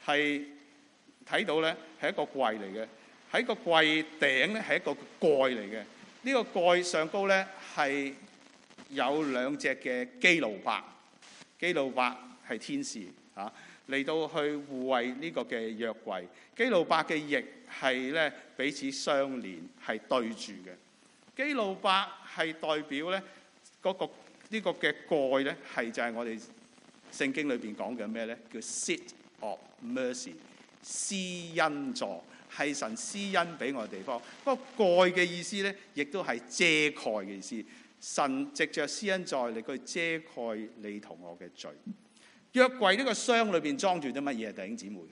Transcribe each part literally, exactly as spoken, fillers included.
係睇到咧係一個櫃嚟嘅，喺個櫃頂咧係一個蓋嚟嘅。呢、這個蓋上高咧係有兩隻嘅基路伯，基路伯係天使嚇嚟、啊、到去護衛呢個嘅約櫃。基路伯嘅翼係咧彼此相連，係對住嘅。基路伯係代表咧嗰、那個呢、這個嘅蓋咧係就係我哋聖經裏邊講嘅咩咧？叫 seat of mercy， 施恩座，係神施恩俾我哋地方。不過蓋嘅意思咧，亦都係遮蓋嘅意思。神藉着施恩座嚟去遮蓋你同我嘅罪。約櫃呢個箱裏邊裝住啲乜嘢？弟兄姊妹，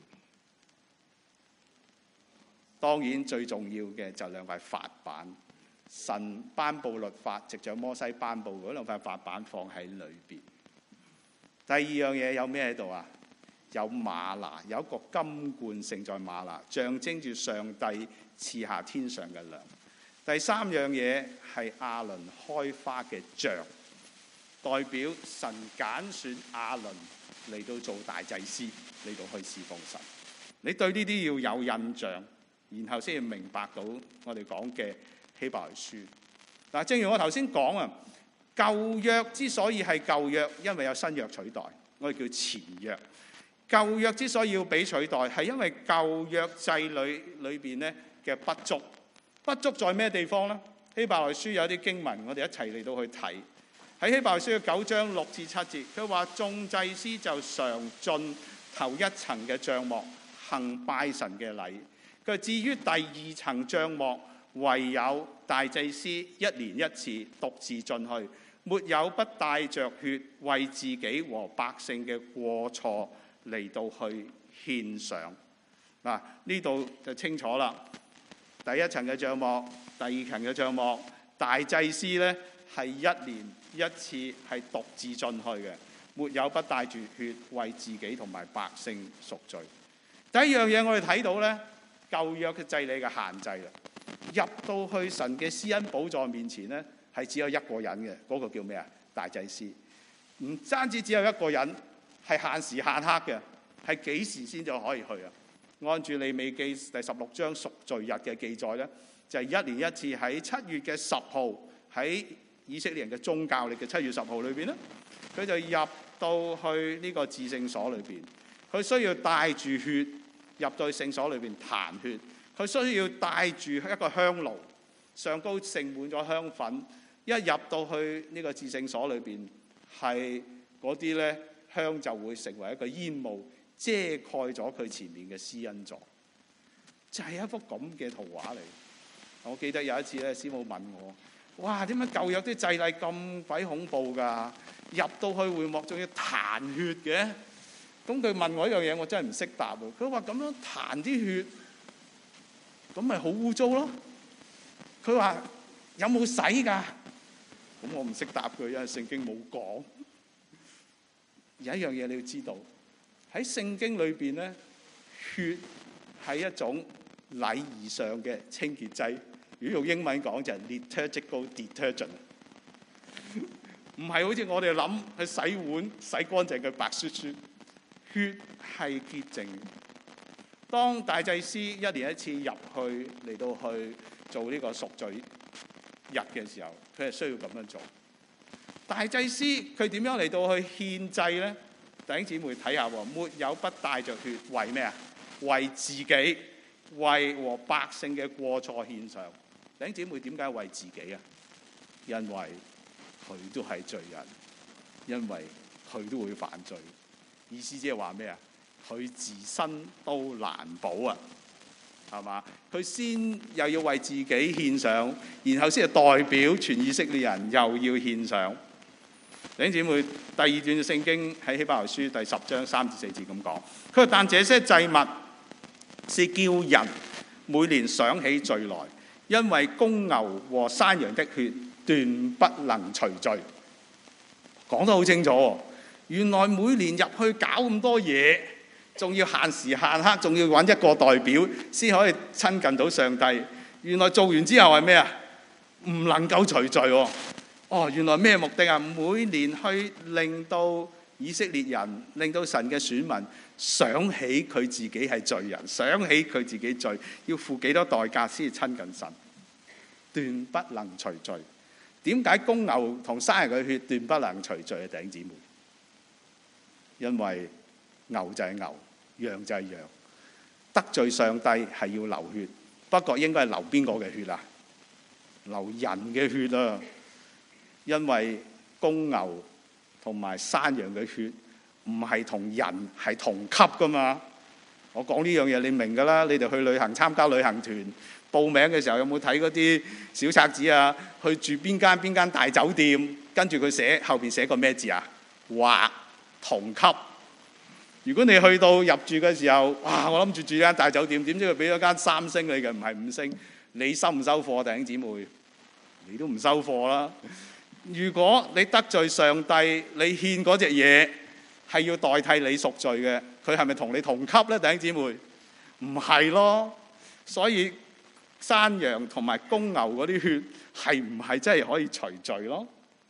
當然最重要嘅就兩塊法版。神頒布律法，藉着摩西頒布嗰兩塊法版放喺裏邊。第二樣嘢有咩喺度啊？有馬拿，有一個金罐盛在馬拿，象徵住上帝賜下天上嘅糧。第三樣嘢係亞倫開花嘅杖，代表神揀選亞倫嚟到做大祭司，嚟到去侍奉神。你對呢啲要有印象，然後先要明白到我哋講嘅希伯來書。嗱，正如我頭先講啊，舊約之所以係舊約，因為有新約取代，我哋叫前約。舊約之所以要俾取代，係因為舊約制裏裏邊咧嘅不足。不足在咩地方呢？希伯來書有啲經文，我哋一齊嚟到去睇。喺希伯來書嘅九章六至七節，佢話眾祭司就常進頭一層嘅帳幕，行拜神嘅禮。佢至於第二層帳幕，唯有大祭司一年一次獨自進去，沒有不帶着血為自己和百姓嘅過錯嚟到去獻上。嗱，呢度就清楚啦。第一層嘅帳幕，第二層嘅帳幕，大祭司咧係一年一次係獨自進去嘅，沒有不帶住血為自己同埋百姓贖罪。第一樣嘢我哋睇到咧，舊約嘅祭禮嘅限制啦。入到去神嘅施恩寶座面前咧，係只有一個人嘅，嗰、那個叫咩啊？大祭司。唔單止只有一個人，係限時限刻嘅，係幾時先至可以去啊？按住利未記第十六章贖罪日嘅記載咧，就係、是、一年一次喺七月嘅十號，喺以色列人嘅宗教歷嘅七月十號裏邊咧，佢就入到去呢個至聖所裏邊，佢需要帶住血入到聖所裏邊彈血，佢需要帶住一個香爐，上高盛滿咗香粉，一入到去呢個至聖所裏邊，係嗰啲咧香就會成為一個煙霧，遮蓋咗佢前面嘅施恩座，就係、是、一幅咁嘅圖畫嚟。我記得有一次咧，師母問我：哇，點解舊約啲祭禮咁鬼恐怖㗎？入到去會幕仲要彈血嘅？咁佢問我一樣嘢，我真係唔識答喎。佢話咁樣彈啲血，咁咪好污糟咯？佢話有冇洗㗎？咁我唔識答佢，因為聖經冇講。有一樣嘢你要知道。喺聖經裏邊咧，血係一種禮儀上嘅清潔劑。如果用英文講就係 liturgical detergent， 唔係好似我哋諗去洗碗洗乾淨嘅白雪雪。血係潔淨。當大祭司一年一次入去嚟到去做呢個贖罪日嘅時候，佢係需要咁樣做。大祭司佢點樣嚟到去獻祭咧？弟兄姊妹睇下喎，沒有不帶着血，為咩啊？為自己，為和百姓嘅過錯獻上。弟兄姊妹點解為自己啊？因為佢都係罪人，因為佢都會犯罪。意思即係話咩啊？佢自身都難保啊，係嘛？佢先又要為自己獻上，然後先係代表全以色列人又要獻上。弟兄姊妹，第二段聖經喺希伯來書第十章三至四節咁講，佢話：但這些祭物是叫人每年想起罪來，因為公牛和山羊的血斷不能除罪。講得好清楚喎，原來每年入去搞咁多嘢，仲要限時限刻，仲要揾一個代表先可以親近到上帝。原來做完之後係咩啊？唔能夠除罪喎。哦，原來咩目的啊？每年去令到以色列人，令到神嘅選民想起佢自己係罪人，想起佢自己罪，要付幾多代價先至親近神，斷不能除罪。點解公牛同山羊嘅血斷不能除罪啊？弟兄姊妹，因為牛就係牛，羊就係羊，得罪上帝係要流血，不過應該係流邊個嘅血啊？流人嘅血啊！因為公牛同埋山羊嘅血唔係同人係同級噶嘛。我講呢樣嘢你明噶啦。你哋去旅行參加旅行團報名嘅時候有冇睇嗰啲小冊子啊？去住邊間邊間大酒店，跟住佢寫後邊寫個咩字啊？話同級。如果你去到入住嘅時候，哇！我諗住住間大酒店，點知佢俾咗間三星你嘅，唔係五星，你收唔收貨？弟兄姊妹，你都唔收貨啦。如果你得罪上帝，你獻嗰隻嘢係要代替你贖罪嘅，佢係咪同你同級呢？弟兄姊妹，唔係咯。所以山羊同埋公牛嗰啲血係唔係真係可以除罪咯？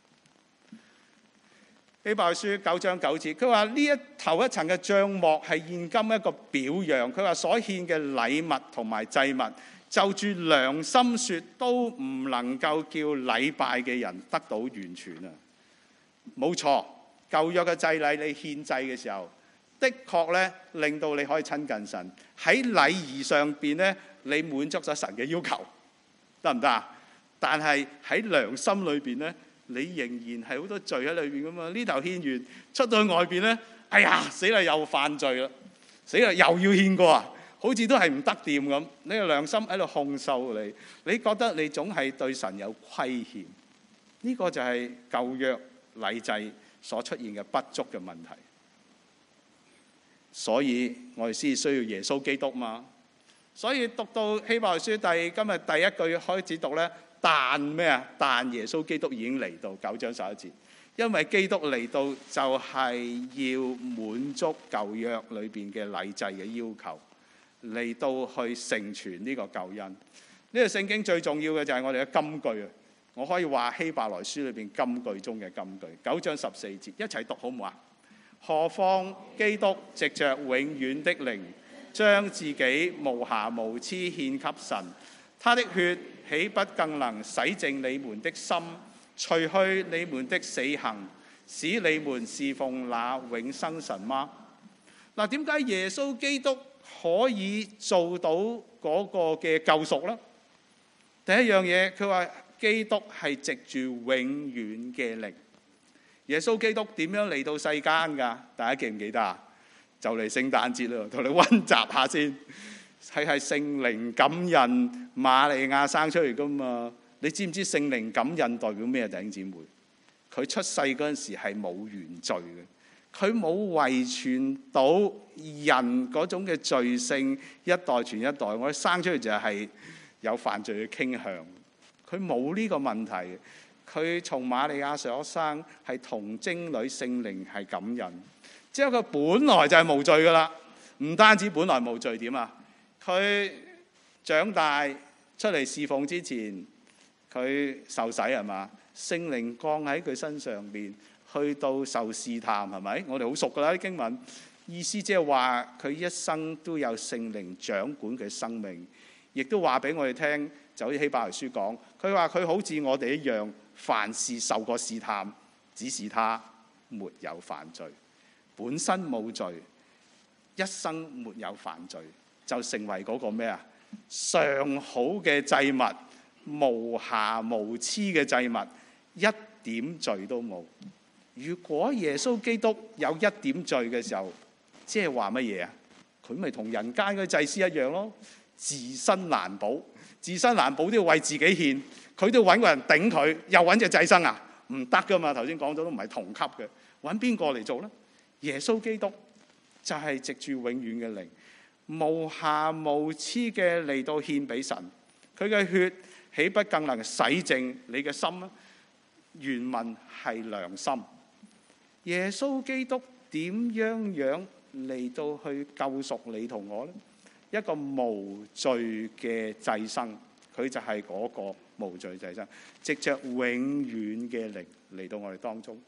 希伯來書九章九節，佢話呢一頭一層嘅帳幕係現今一個表樣。佢話所獻嘅禮物同埋祭物，就住良心説，都唔能夠叫禮拜嘅人得到完全啊！冇錯，舊約嘅祭禮，你獻祭嘅時候，的確咧令到你可以親近神。喺禮儀上邊咧，你滿足咗神嘅要求，得唔得啊？但係喺良心裏邊咧，你仍然係好多罪喺裏邊噶嘛。呢頭獻完，出到去外邊咧，哎呀死啦，又犯罪啦，死啦又要獻過啊！好似都係唔得掂咁，你個良心喺度控訴你，你覺得你總係對神有虧欠，呢、這個就係舊約禮制所出現嘅不足嘅問題。所以我哋先需要耶穌基督嘛。所以讀到希伯來書第今日第一句開始讀咧，但咩啊？但耶穌基督已經嚟到，九章十一節，因為基督嚟到就係要滿足舊約裏邊嘅禮制嘅要求。嚟到去成全呢個救恩，呢、這個聖經最重要嘅就係我哋嘅金句啊！我可以話希伯來書裏邊金句中嘅金句，九章十四節一齊讀好唔好啊？何況基督藉着永遠的靈，將自己無瑕無疵獻給神，他的血豈不更能洗淨你們的心，除去你們的死行，使你們侍奉那永生神嗎？嗱，點解耶穌基督可以做到嗰個嘅救贖呢？第一樣嘢，佢話基督係藉住永遠嘅靈。耶穌基督點樣嚟到世間噶？大家記唔記得啊？就嚟聖誕節啦，同你溫習下先。係係聖靈感孕瑪利亞生出嚟噶嘛？你知唔知聖靈感孕代表咩？弟兄姊妹，佢出世嗰陣時係冇原罪嘅。佢冇遺傳到人嗰種嘅罪性，一代傳一代。我哋生出嚟就係有犯罪嘅傾向。佢冇呢個問題。佢從瑪利亞所生係童貞女，聖靈係感孕。之後佢本來就係無罪噶啦，唔單止本來無罪，點啊？佢長大出嚟侍奉之前，佢受洗係嘛？聖靈降喺佢身上邊。去到受試探係咪？我哋好熟㗎啦啲經文，意思即係話佢一生都有聖靈掌管佢生命，亦都話俾我哋聽，就好似希伯來書講，佢話佢好似我哋一樣，凡事受過試探，只是他沒有犯罪，本身冇罪，一生沒有犯罪，就成為嗰個咩啊？上好嘅祭物，無瑕無疵嘅祭物，一點罪都冇。如果耶穌基督有一點罪嘅時候，即係話乜嘢啊？佢咪同人間嘅祭司一樣咯，自身難保，自身難保都要為自己獻，佢都要揾個人頂佢，又揾隻祭牲啊？唔得噶嘛！頭先講咗都唔係同級嘅，揾邊個嚟做呢？耶穌基督就係藉住永遠嘅靈，無瑕無疵嘅嚟到獻俾神，佢嘅血豈不更能洗淨你嘅心呢？原文係良心。耶穌基督點樣樣嚟到去救贖你同我呢？一個無罪嘅祭牲，佢就係嗰個無罪祭牲，藉着永遠嘅靈嚟到我哋當中。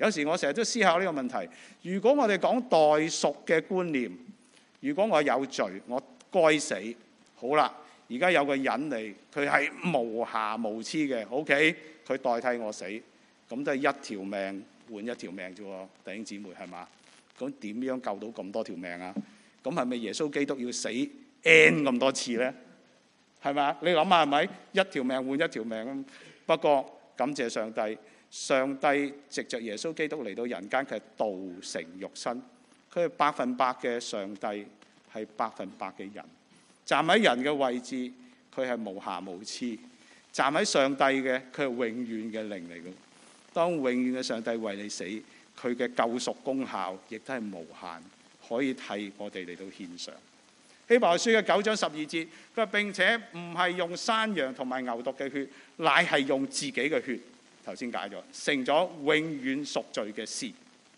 有時我成日都思考呢個問題，如果我哋講代贖嘅觀念，如果我有罪，我該死，好啦，而家有個人嚟，佢係無瑕無疵嘅 ，OK， 佢代替我死，咁都係一條命換一條命啫喎，弟兄姊妹係嘛？咁點樣救到咁多條命啊？咁係咪耶穌基督要死 N 咁多次咧？係咪啊？你諗下係咪？一條命換一條命。不過感謝上帝，上帝藉着耶穌基督嚟到人間，佢係道成肉身，佢係百分百嘅上帝，係百分百嘅人。站喺人嘅位置，佢係無瑕無疵；站喺上帝嘅，佢係永遠嘅靈嚟嘅。當永遠嘅上帝為你死，佢嘅救贖功效亦都係無限，可以替我哋嚟到獻上。希伯來書嘅九章十二節，佢話並且唔係用山羊同埋牛犢嘅血，乃係用自己嘅血。頭先解咗，成咗永遠贖罪嘅事。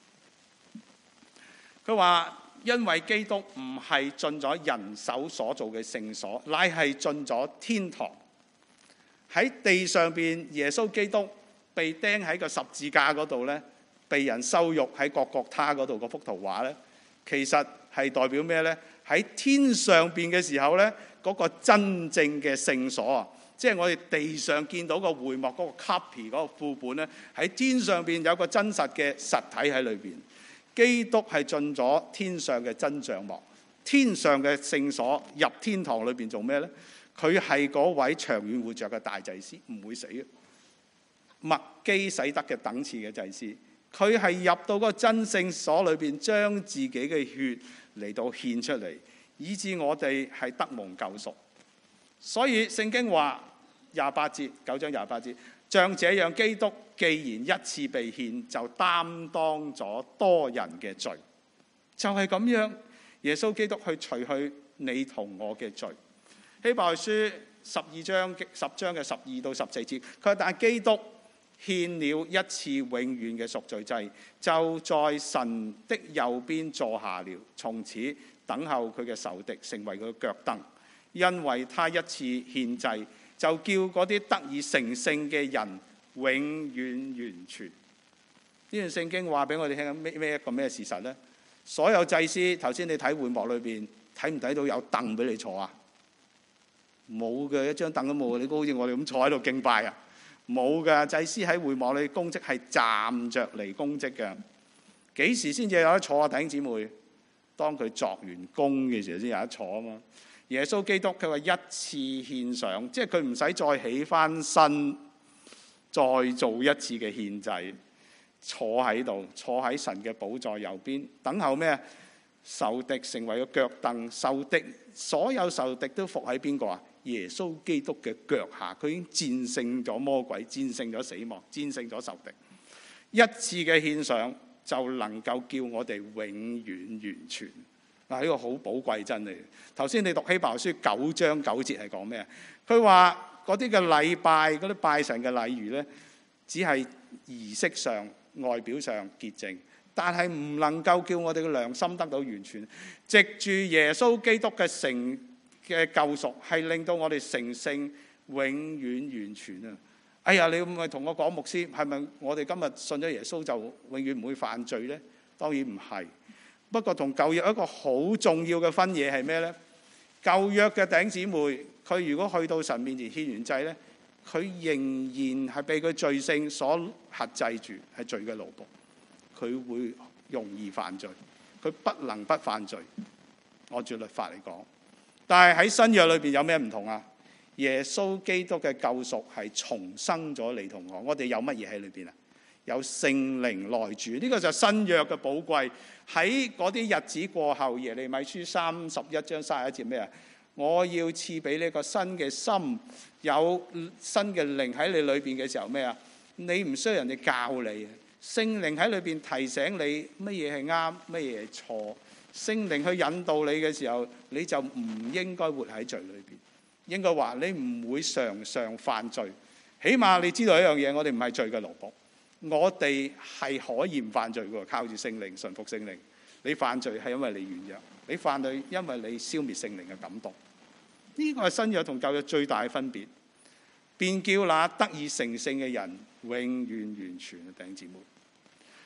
佢話因為基督唔係進咗人手所做嘅聖所，乃係進咗天堂。喺地上邊，耶穌基督被釘喺個十字架嗰度咧，被人羞辱喺各各他嗰度嗰幅圖畫咧，其實係代表咩咧？喺天上邊嘅時候咧，嗰個真正嘅聖所啊，即係我哋地上見到個會幕嗰個 copy 嗰個副本咧，喺天上邊有個真實嘅實體喺裏邊。基督係進咗天上嘅真帳幕，天上嘅聖所，入天堂裏邊做咩咧？佢係嗰位長遠活着嘅大祭司，唔會死嘅，麥基洗德嘅等次嘅祭司。佢係入到嗰個真聖所裏邊，將自己嘅血嚟到獻出嚟，以致我哋係得蒙救贖。所以聖經話廿八節，九章廿八節，像這樣基督既然一次被獻，就擔當咗多人嘅罪。就係咁樣，耶穌基督去除去你同我嘅罪。希伯來書十二章十章嘅十二到十四節，佢話但基督獻了一次永遠嘅贖罪祭，就在神的右邊坐下了，從此等候佢嘅仇敵成為佢嘅腳凳。因為他一次獻祭，就叫嗰啲得以成聖嘅人永遠完全。呢段聖經話俾我哋聽咩咩一個咩事實呢？所有祭司頭先你睇會幕裏邊睇唔睇到有凳俾你坐啊？冇嘅，一張凳都冇。你估好似我哋咁坐喺度敬拜啊？冇噶，祭司喺會幕裏供職係站着嚟供職嘅。幾時先至有得坐啊？弟兄姊妹，當佢作完工嘅時候先有得坐啊嘛。耶穌基督佢話一次獻上，即係佢唔使再起翻身，再做一次嘅獻祭，坐喺度，坐喺神嘅寶座右邊，等候咩啊？仇敵成為個腳凳，仇敵所有仇敵都服喺邊個啊？耶穌基督嘅腳下，佢已經戰勝咗魔鬼，戰勝咗死亡，戰勝咗仇敵。一次嘅獻上就能夠叫我哋永遠完全。嗱，呢個好寶貴真理。頭先你讀希伯來書九章九節係講咩啊？佢話嗰啲嘅禮拜，嗰啲拜神嘅禮儀咧，只係儀式上、外表上潔淨，但係唔能夠叫我哋嘅良心得到完全。藉住耶穌基督嘅成嘅救贖，係令到我哋成聖，永遠完全啊！哎呀，你唔係同我講，牧師，係咪我哋今日信咗耶穌就永遠唔會犯罪咧？當然唔係。不過同舊約一個好重要嘅分野係咩咧？舊約嘅弟兄姊妹，佢如果去到神面前獻完祭咧，佢仍然係被佢罪性所轄制住，係罪嘅奴僕，佢會容易犯罪，佢不能不犯罪。按照律法嚟講，但係喺新約裏邊有咩唔同啊？耶穌基督嘅救贖係重生咗你同我。我哋有乜嘢喺裏邊啊？有聖靈內住，呢、這個就係新約嘅寶貴。喺嗰啲日子過後，耶利米書三十一章三十一節咩啊？我要賜俾你個新嘅心，有新嘅靈喺你裏邊嘅時候咩啊？你唔需要人哋教你，聖靈喺裏邊提醒你乜嘢係啱，乜嘢係錯。聖靈去引導你嘅時候，你就唔應該活喺罪裏邊，應該話你唔會常常犯罪。起碼你知道一樣嘢，我哋唔係罪嘅奴僕。我哋係可以唔犯罪嘅，靠住聖靈，順服聖靈。你犯罪係因為你軟弱，你犯罪因為你消滅聖靈嘅感動。呢、這個係新約同舊約最大嘅分別。便叫那得以成聖嘅人永遠完全。弟兄姊妹，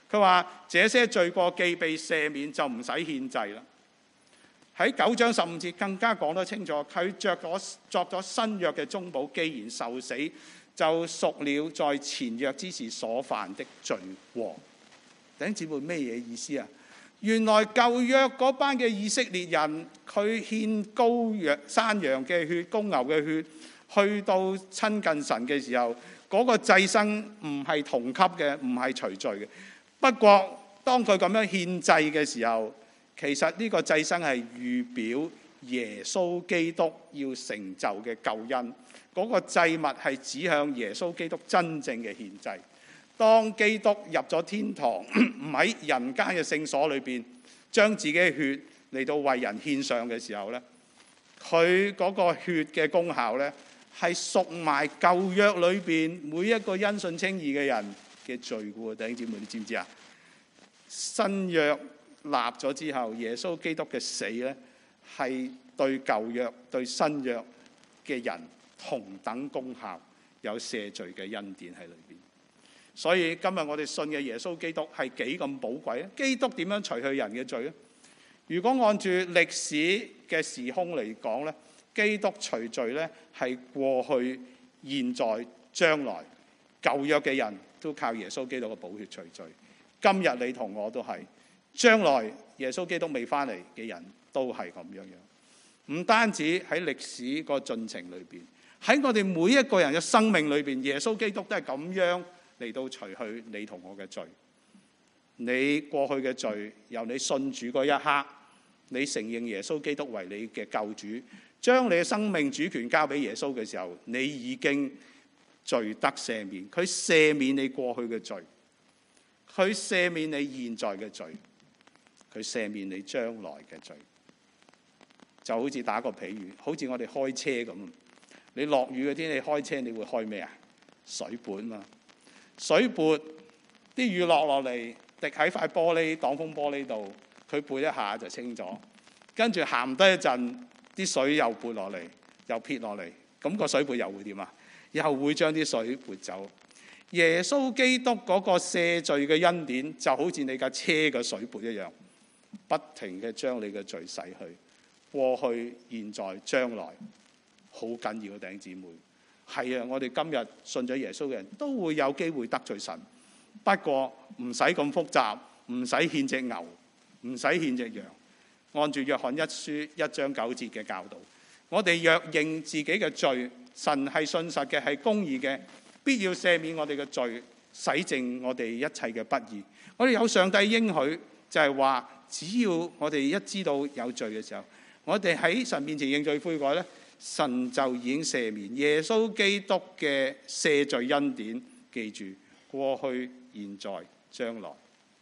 佢話這些罪過既被赦免，就唔使獻祭啦。喺九章十五節更加講得清楚，佢着咗作咗新約嘅中保，既然受死，就贖了在前約之時所犯的罪過。弟兄姊妹，咩嘢意思啊？原來舊約嗰班嘅以色列人，佢獻羔羊、山羊嘅血、公牛嘅血，去到親近神嘅時候，嗰、那個祭牲唔係同級嘅，唔係除罪嘅。不過當佢咁樣獻祭嘅時候，其實呢個祭牲係預表耶穌基督要成就嘅救恩。嗰、那個祭物係指向耶穌基督真正嘅獻祭。當基督入咗天堂，唔喺人間嘅聖所裏邊，將自己嘅血嚟到為人獻上嘅時候呢，佢嗰個血嘅功效呢，係贖埋舊約裏邊每一個因信稱義嘅人嘅罪嘅。弟兄姊妹，你知唔知啊？新約立咗之後，耶穌基督嘅死呢，係對舊約對新約嘅人同等功效，有赦罪嘅恩典喺裏邊。所以今日我哋信嘅耶穌基督係幾咁寶貴咧？基督點樣除去人嘅罪咧？如果按住歷史嘅時空嚟講咧，基督除罪咧係過去、現在、將來，舊約嘅人都靠耶穌基督嘅寶血除罪。今日你同我都係，將來耶穌基督未翻嚟嘅人都係咁樣樣。唔單止喺歷史個進程裏邊，喺我哋每一個人嘅生命裏邊，耶穌基督都係咁樣嚟到除去你同我嘅罪。你過去嘅罪，由你信主嗰一刻，你承認耶穌基督為你嘅救主，將你嘅生命主權交俾耶穌嘅時候，你已經罪得赦免。佢赦免你過去嘅罪，佢赦免你現在嘅罪，佢赦免你將來嘅罪。就好似打個比喻，好似我哋開車咁，你落雨嘅天氣開車，你會開咩啊？水撥嘛。水撥啲雨落落嚟，滴喺塊玻璃擋風玻璃度，佢撥一下就清咗。跟住行得一陣，啲水又撥落嚟，又撇落嚟，咁個水撥又會點啊？又會將啲水撥走。耶穌基督嗰個赦罪嘅恩典，就好似你架車嘅水撥一樣，不停嘅將你嘅罪洗去，過去、現在、將來，好緊要嘅弟兄姊妹。係啊，我哋今日信咗耶穌嘅人都會有機會得罪神，不過唔使咁複雜，唔使獻隻牛，唔使獻隻羊。按住約翰一書一章九節嘅教導，我哋若認自己嘅罪，神係信實嘅，係公義嘅，必要赦免我哋嘅罪，洗淨我哋一切嘅不義。我哋有上帝應許，就係話只要我哋一知道有罪嘅時候，我哋喺神面前認罪悔改咧，神就已經赦免。耶穌基督嘅赦罪恩典，記住過去、現在、將來。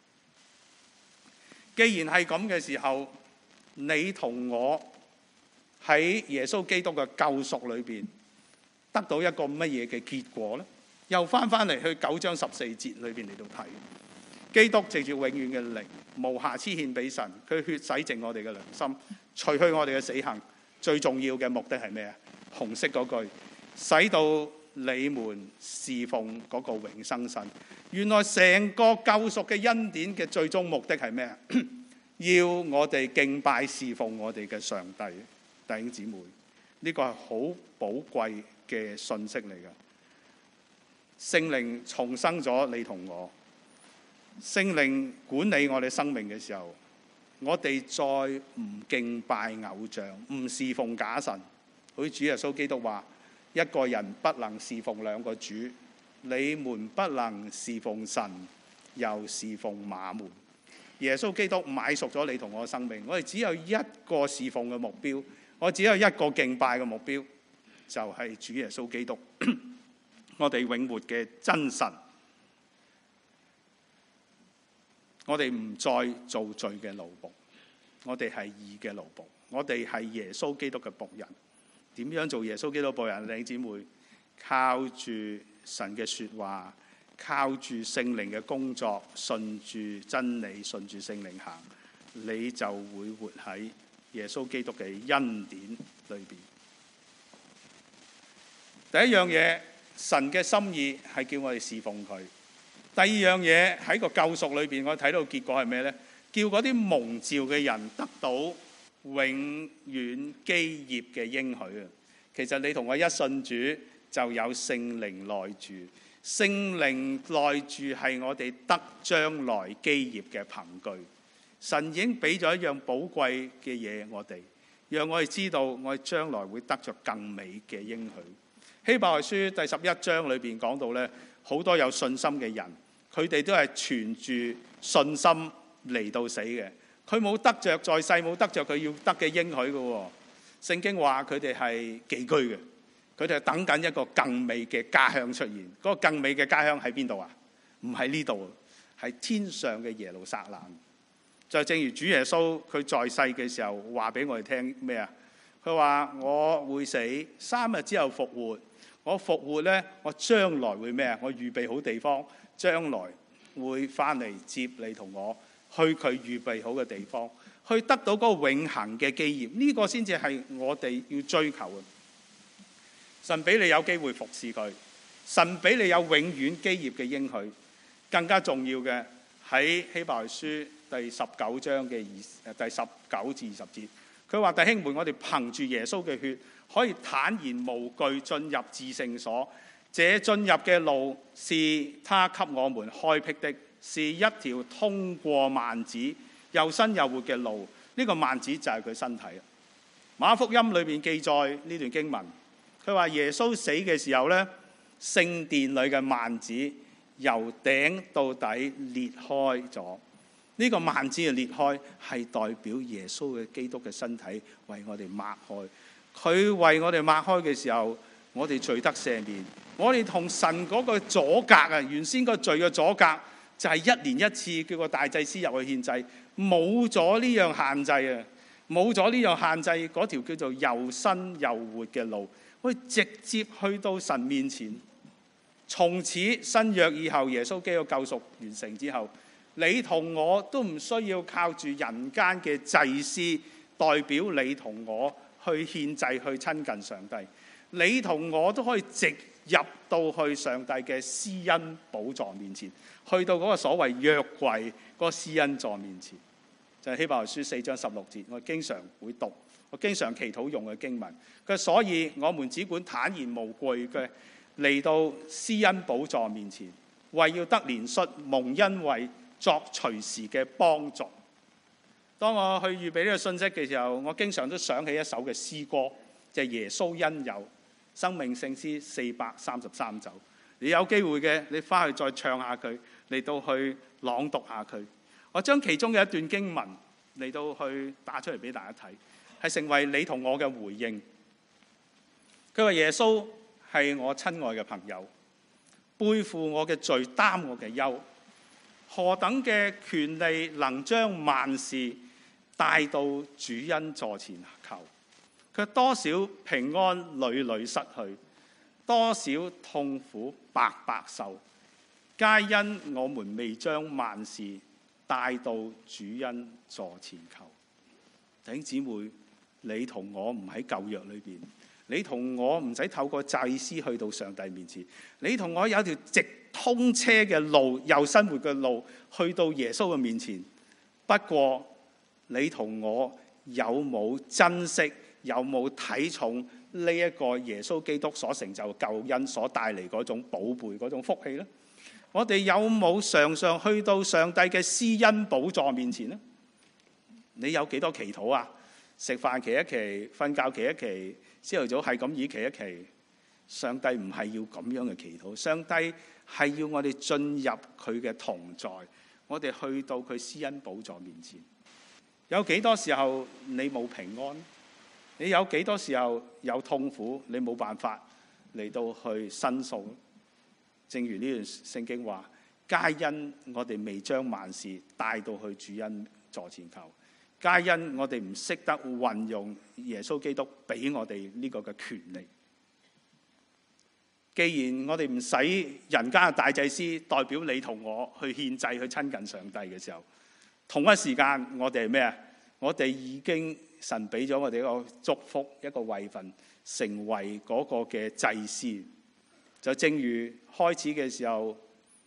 既然係咁嘅時候，你同我喺耶穌基督嘅救贖裏邊得到一個乜嘢嘅結果呢？又翻翻嚟去九章十四節裏邊嚟到睇，基督藉住永遠嘅靈，無瑕疵獻俾神，佢血洗淨我哋嘅良心，除去我哋嘅死行。最重要嘅目的係咩啊？紅色嗰句，使到你們侍奉嗰個永生神。原來成個救贖嘅恩典嘅最終目的係咩啊？要我哋敬拜侍奉我哋嘅上帝。弟兄姊妹，呢個係好寶貴嘅信息嚟㗎。聖靈重生咗你同我，聖靈管理我哋生命嘅時候，我哋再唔敬拜偶像，唔侍奉假神。好似主耶穌基督話：一個人不能侍奉兩個主，你們不能侍奉神，又侍奉馬門。耶穌基督買贖咗你同我嘅生命，我哋只有一個侍奉嘅目標，我只有一個敬拜嘅目標，就係、是、主耶穌基督，我哋永活嘅真神。我哋唔再做罪嘅奴僕，我哋係義嘅奴僕，我哋係耶穌基督嘅僕人。點樣做耶穌基督僕人？弟兄姊妹，靠住神嘅說話，靠住聖靈嘅工作，順住真理，順住聖靈行，你就會活喺耶穌基督嘅恩典裏邊。第一樣嘢，神嘅心意係叫我哋侍奉佢。 第二樣嘢喺個救贖裏邊，我睇到結果係咩呢？叫嗰啲蒙召嘅人得到永遠基業嘅應許啊！其實你同我一信主，就有聖靈內住。聖靈內住係我哋得將來基業嘅憑據。神已經俾咗一樣寶貴嘅嘢我哋，讓我哋知道我哋將來會得着更美嘅應許。希伯來書第十一章裏邊講到呢，好多有信心嘅人，佢哋都係存住信心嚟到死嘅。佢冇得着在世，冇得着佢要得嘅應許嘅。聖經話佢哋係寄居嘅，佢哋係等緊一個更美嘅家鄉出現。嗰個更美嘅家鄉喺邊度啊？唔喺呢度，係天上嘅耶路撒冷。就正如主耶穌佢在世嘅時候話俾我哋聽咩啊？佢話我會死，三日之後復活。我復活呢，我將來會咩啊？我預備好地方，將來會翻嚟接你同我去佢預備好嘅地方，去得到嗰個永恆嘅基業。呢、這個先至係我哋要追求嘅。神俾你有機會服侍佢，神俾你有永遠基業嘅應許。更加重要嘅喺希伯來書第十九章嘅二第十九至二十節，佢話：弟兄們，我哋憑住耶穌嘅血，可以坦然無懼進入至聖所。這進入嘅路是他給我們開闢的，是一條通過幔子又新又活嘅路。呢、這個幔子就係佢身體。馬可福音裏面記載呢段經文，佢話耶穌死嘅時候呢，聖殿裏嘅幔子由頂到底裂開咗。呢、這個幔子嘅裂開係代表耶穌嘅基督嘅身體為我哋擘開。佢為我哋擘開嘅時候，我哋罪得赦免。我哋同神嗰個阻隔啊，原先個罪嘅阻隔就係一年一次叫個大祭司入去獻祭，冇咗呢樣限制啊，冇咗呢樣限制，嗰條叫做又新又活嘅路，可以直接去到神面前。從此新約以後，耶穌基督救贖完成之後，你同我都唔需要靠住人間嘅祭司代表你同我去獻祭去親近上帝，你同我都可以直入到去上帝嘅施恩寶座面前，去到嗰個所謂約櫃嗰個施恩座面前，就係希伯來書四章十六節，我經常會讀，我經常祈禱用嘅經文。佢所以我們只管坦然無懼嘅嚟到施恩寶座面前，為要得憐恤，蒙恩惠，作隨時嘅幫助。當我去預備呢個信息嘅時候，我經常都想起一首嘅詩歌，就係、是、耶穌恩友生命聖詩四百三十三首。你有機會嘅，你翻去再唱下佢，嚟到去朗讀下佢。我將其中嘅一段經文嚟到去打出嚟俾大家睇，係成為你同我嘅回應。佢話耶穌係我親愛嘅朋友，背負我嘅罪，擔我嘅憂，何等嘅權利能將萬事帶到主恩座前求？卻多少平安屢屢失去，多少痛苦白白受，皆因我們未將萬事帶到主恩座前求。弟兄姊妹，你同我唔喺舊約裏邊，你同我唔使透過祭司去到上帝面前，你同我有條直通車嘅路，又生活嘅路，去到耶穌嘅面前。不過你同我有冇珍惜，有冇睇重呢一個耶穌基督所成就救恩所帶嚟嗰種寶貝嗰種福氣呢？我哋有冇常常去到上帝嘅施恩寶座面前呢？你有幾多祈禱啊？食飯祈一祈，瞓覺祈一祈，朝頭早係咁以祈一祈。上帝唔係要咁樣嘅祈禱，上帝係要我哋進入佢嘅同在，我哋去到佢施恩寶座面前。有幾多時候你冇平安？你有幾多時候有痛苦？你冇辦法嚟到去申訴？正如呢段聖經話，皆因我哋未將萬事帶到去主恩座前求，皆因我哋唔識得運用耶穌基督俾我哋呢個嘅權利。既然我哋唔使人間嘅大祭司代表你同我去獻祭去親近上帝嘅時候，同一時間我哋係咩啊？我哋已經神俾咗我哋一個祝福，一個位份，成為嗰個嘅祭司。就正如開始嘅時候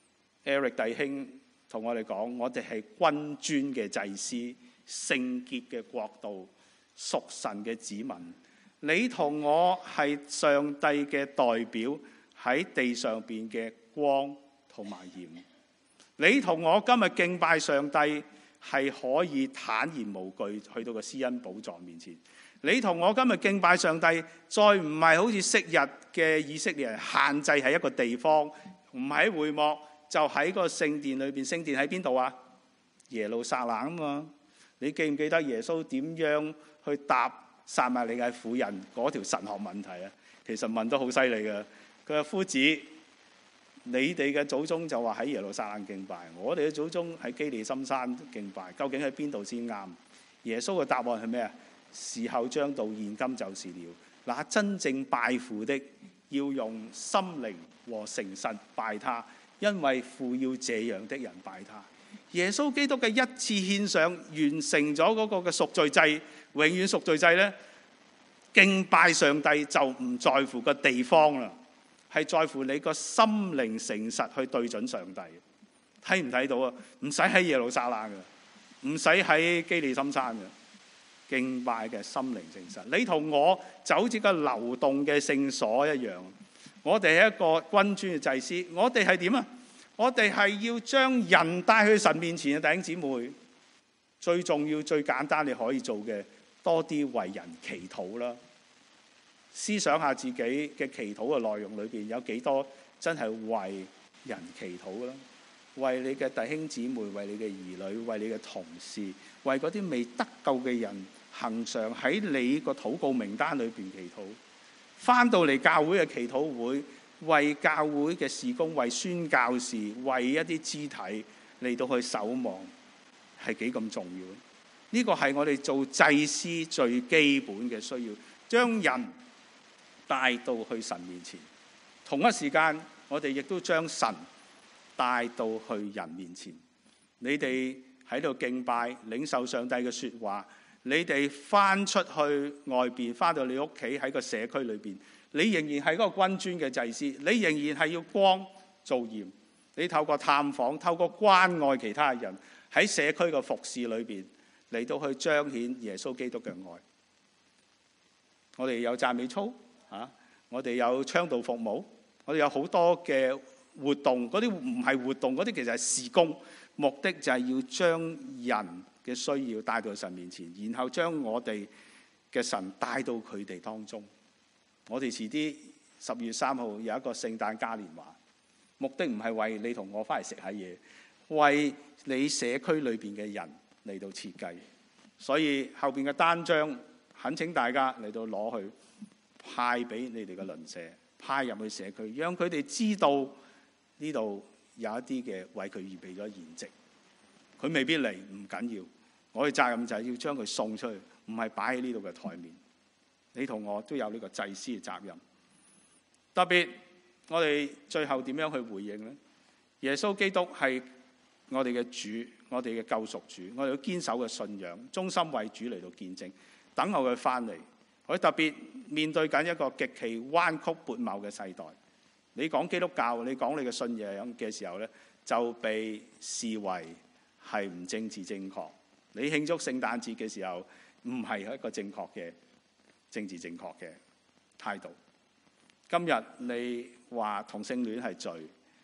Eric 弟兄同我哋講，我哋係君尊嘅祭司，聖潔嘅國度，屬神嘅子民。你同我係上帝嘅代表，喺地上邊嘅光同埋鹽。你同我今日敬拜上帝，係可以坦然無懼去到個施恩寶座面前。你同我今日敬拜上帝，再唔係好似昔日嘅以色列人限制喺一個地方，唔喺會幕，就喺個聖殿裏邊。聖殿喺邊度啊？耶路撒冷啊嘛。你記唔記得耶穌點樣去答撒瑪利亞婦人嗰條神學問題啊？其實問得好犀利嘅。佢話：夫子，你哋嘅祖宗就話喺耶路撒冷敬拜，我哋嘅祖宗喺基利心山敬拜，究竟喺邊度先啱？耶穌嘅答案係咩啊？時候將到，現今就是了。那真正拜父的，要用心靈和誠實拜他，因為父要這樣的人拜他。耶穌基督嘅一次獻上，完成咗嗰個嘅贖罪祭，永遠贖罪祭呢，敬拜上帝就唔在乎個地方啦，係在乎你個心靈誠實去對準上帝。睇唔睇到啊？唔使喺耶路撒冷嘅，唔使喺基利心山嘅。敬拜嘅心靈誠實，你同我就好似個流動嘅聖所一樣。我哋係一個君尊嘅祭司，我哋係點啊？我哋係要將人帶去神面前嘅弟兄姊妹。最重要、最簡單你可以做嘅，多啲為人祈禱啦。思想下自己嘅祈禱嘅內容裏邊有幾多真係為人祈禱啦？為你嘅弟兄姊妹，為你嘅兒女，為你嘅同事，為嗰啲未得救嘅人，恆常喺你個禱告名單裏邊祈禱。翻到嚟教會嘅祈禱會，為教會嘅事工，為宣教士，為一啲肢體嚟到去守望，係幾咁重要？呢個係我哋做祭司最基本嘅需要，將人帶到去神面前。同一時間，我哋亦都將神帶到去人面前。你哋喺度敬拜，領受上帝嘅說話。你哋翻出去外邊，翻到你屋企喺個社區裏邊，你仍然係嗰個君尊嘅祭司，你仍然係要光做鹽。你透過探訪，透過關愛其他人，喺社區嘅服侍裏邊嚟到去彰顯耶穌基督嘅愛。我哋有讚美操啊，我哋有倡導服務，我哋有好多嘅活動，嗰啲唔係活動，嗰啲其實係事工，目的就係要將人嘅需要帶到神面前，然後將我哋嘅神帶到佢哋當中。我哋遲啲十月三號有一個聖誕嘉年華，目的唔係為你同我翻嚟食下嘢，為你社區裏邊嘅人嚟到設計。所以後邊嘅單張，懇請大家嚟到攞去派俾你哋嘅鄰舍，派入去社區，讓佢哋知道呢度有一啲嘅為佢預備咗筵席。佢未必嚟，唔緊要，我哋責任就係要將佢送出去，唔係擺喺呢度嘅台面。你同我都有呢個祭司嘅責任。特別我哋最後點樣去回應呢？耶穌基督係我哋嘅主，我哋嘅救贖主，我哋要堅守嘅信仰，忠心為主嚟到見證，等候佢翻嚟。我哋特別面對緊一個極其彎曲悖謬嘅世代。你講基督教，你講你嘅信仰嘅時候呢，就被視為係唔政治正確。你慶祝聖誕節嘅時候，唔係一個正確嘅政治正確嘅態度。今日你話同性戀係罪，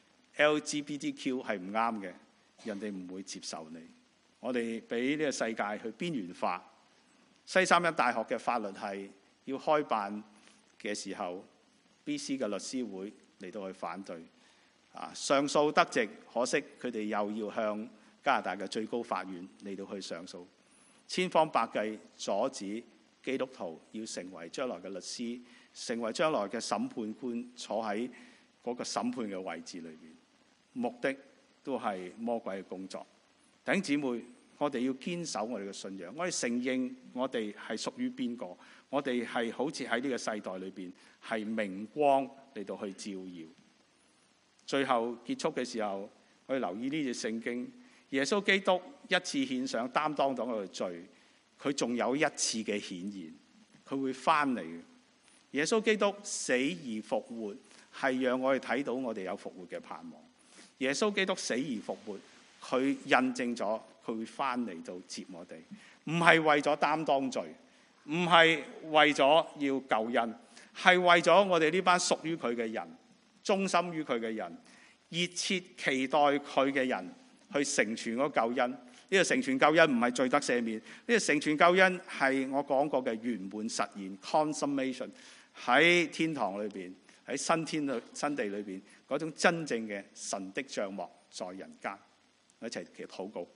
L G B T Q 係唔啱嘅，人哋唔會接受你。我哋俾呢個世界去邊緣化。西三一大學嘅法律系要開辦嘅時候， B C 嘅律師會嚟到去反對。啊，上訴得直，可惜佢哋又要向加拿大嘅最高法院嚟到去上訴，千方百計阻止基督徒要成為將來嘅律師，成為將來嘅審判官，坐喺嗰個審判嘅位置裏邊，目的都係魔鬼嘅工作。弟兄姊妹，我哋要堅守我哋嘅信仰，我哋承認我哋係屬於邊個，我哋係好似喺呢個世代裏邊係明光嚟到去照耀。最後結束嘅時候，我哋留意呢節聖經。耶穌基督一次獻上擔當咗我哋罪，佢仲有一次嘅顯現，佢會翻嚟嘅。耶穌基督死而復活，係讓我哋睇到我哋有復活嘅盼望。 耶穌基督死而復活，佢印證咗佢會翻嚟到接我哋，唔係為咗擔當罪，唔係為咗要救恩，係為咗我哋呢班屬於佢嘅人，忠心於佢嘅人，熱切期待佢嘅人去成全嗰救恩。呢個成全救恩唔係罪得赦免，呢個成全救恩係我講過嘅圓滿實現 consummation， 喺天堂裏邊，喺新天裏新地裏邊嗰種真正嘅神的帳幕在人間。一齊祈禱告。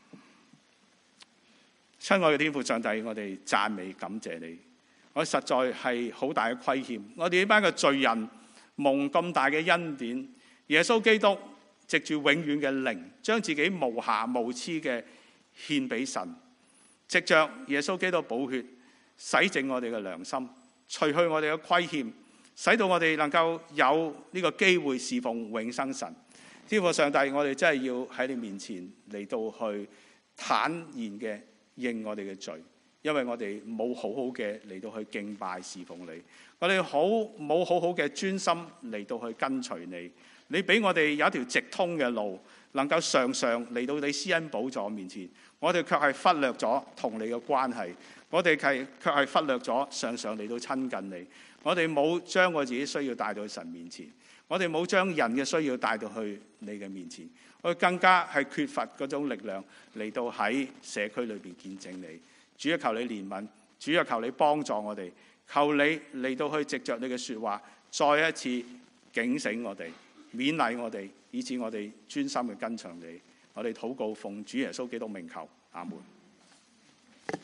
親愛嘅天父上帝，我哋讚美感謝你。我實在係好大嘅虧欠，我哋呢班嘅罪人蒙咁大嘅恩典，耶穌基督藉住永遠嘅靈，將自己無瑕無疵嘅獻俾神，藉着耶穌基督寶血洗淨我哋嘅良心，除去我哋嘅虧欠，使到我哋能夠有呢個機會侍奉永生神。天父上帝，我哋真係要喺你面前嚟到去坦然嘅認我哋嘅罪，因為我哋冇好好嘅嚟到去敬拜侍奉你，我哋好冇好好嘅專心嚟到去跟隨你。你俾我哋有一條直通嘅路，能夠常常嚟到你施恩寶座面前，我哋卻係忽略咗同你嘅關係，我哋係卻係忽略咗常常嚟到親近你。我哋冇將我自己需要帶到去神面前，我哋冇將人嘅需要帶到去你嘅面前，我哋更加係缺乏嗰種力量嚟到喺社區裏邊見證你。主啊，求你憐憫，主啊，求你幫助我哋，求你嚟到去藉着你嘅說話，再一次警醒我哋，勉勵我哋，以致我哋專心去跟隨你。我哋禱告奉主耶穌基督名求，阿門。